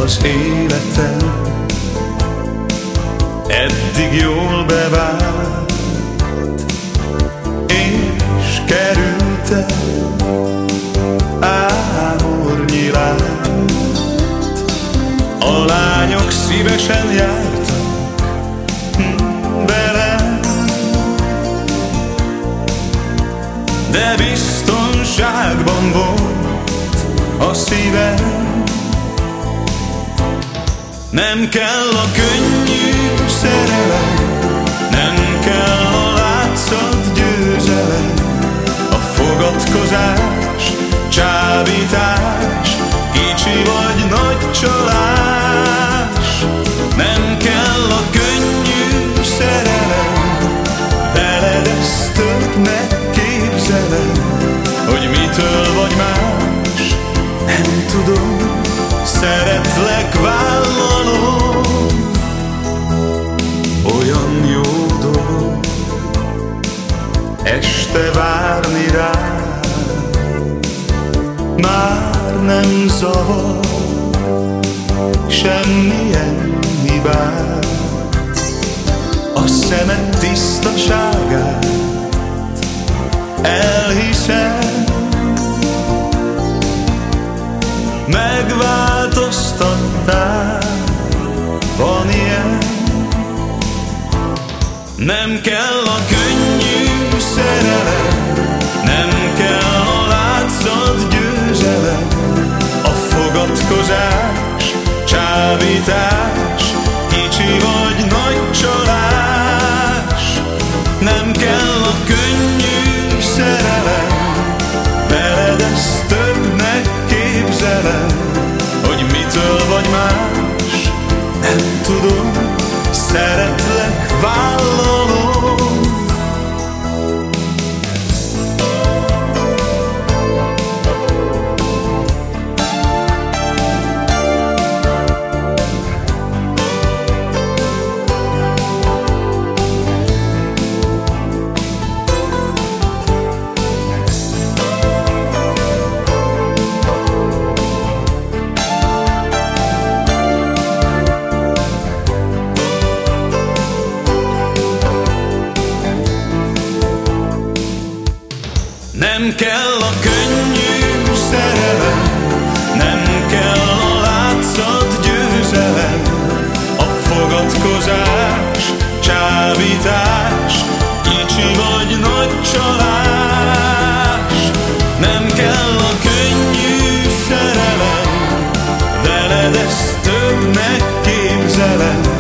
az életem eddig jól bevált, és kerültem ámornyi lát. A lányok szívesen jártak velem, de biztonságban volt a szívem. Nem kell a könnyű szerelem, nem kell a látszat győzelem, a fogadkozás, csábítás, kicsi vagy nagy csalás. Nem kell a könnyű szerelem, veled ezt többnek képzelem, hogy mitől vagy más, nem tudom. Szeretlek, vállalom, olyan jó dolog este várni rád. Már nem zavar semmilyen hibát, a szemed tisztaságát elhiszem. Megváltoztattál, van ilyen. Nem kell a könnyű szerelem, nem kell a látszat győzelem, a fogadkozás, csábítás, kicsi vagy nagy csalás. Nem kell a könnyű szerelem, veled ezt többnek képzelem, hogy mitől vagy más, nem tudom. Szeretlek, vállalom. Nem kell a könnyű szerelem, nem kell a látszat győzelem, a fogadkozás, csábítás, kicsi vagy nagy csalás. Nem kell a könnyű szerelem, veled ezt többnek képzelem,